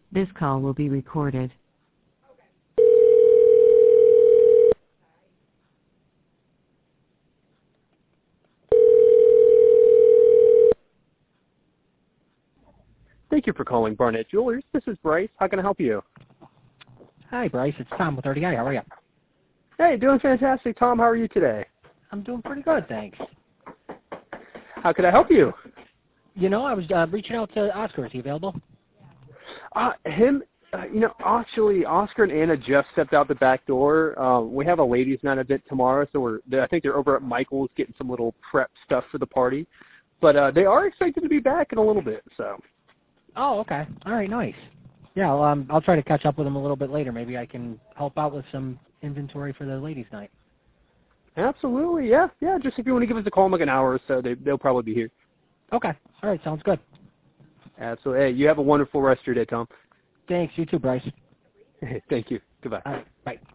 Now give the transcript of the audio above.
This call will be recorded. Thank you for calling Barnett Jewelers. This is Bryce. How can I help you? Hi, Bryce. It's Tom with RDI. How are you? Hey, doing fantastic, Tom. How are you today? I'm doing pretty good, thanks. How can I help you? You know, I was reaching out to Oscar. Is he available? Actually, Oscar and Anna just stepped out the back door. We have a ladies' night event tomorrow, so I think they're over at Michael's getting some little prep stuff for the party. But they are expected to be back in a little bit, so. Oh, okay. All right, nice. Yeah, I'll try to catch up with him a little bit later. Maybe I can help out with some inventory for the ladies' night. Absolutely, yeah. Just if you want to give us a call in like an hour or so, they'll probably be here. Okay. All right, sounds good. Absolutely. Hey, you have a wonderful rest of your day, Tom. Thanks. You too, Bryce. Thank you. Goodbye. All right, bye.